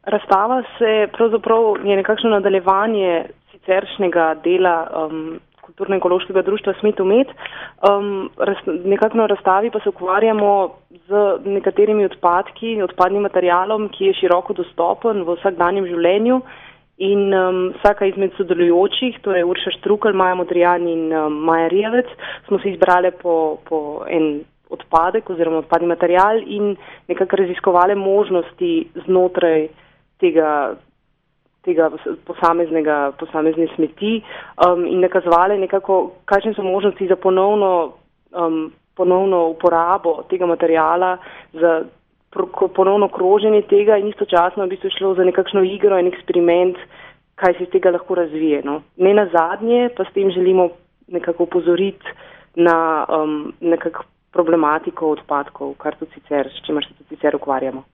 Razstava se pravzaprav je nekakšno nadaljevanje siceršnjega dela Kulturno-ekološkega društva Smet Umet. Nekako na razstavi pa se ukvarjamo z nekaterimi odpadki, odpadnim materialom, ki je široko dostopen v vsakdanjem življenju. In vsaka izmed sodelujočih, torej Urša Štrukelj, Maja Modrijan in Maja Rijavec, smo si izbrali po en odpadek oziroma odpadni material in nekako raziskovali možnosti znotraj tega posamezne smeti in nakazovali nekako, kakšne so možnosti za ponovno uporabo tega materiala, za ponovno kroženje tega in istočasno v bistvu šlo za nekakšno igro in eksperiment, kaj se iz tega lahko razvije. No. Ne nazadnje pa s tem želimo nekako upozoriti na nekako problematiko odpadkov, s čimer se tudi sicer ukvarjamo.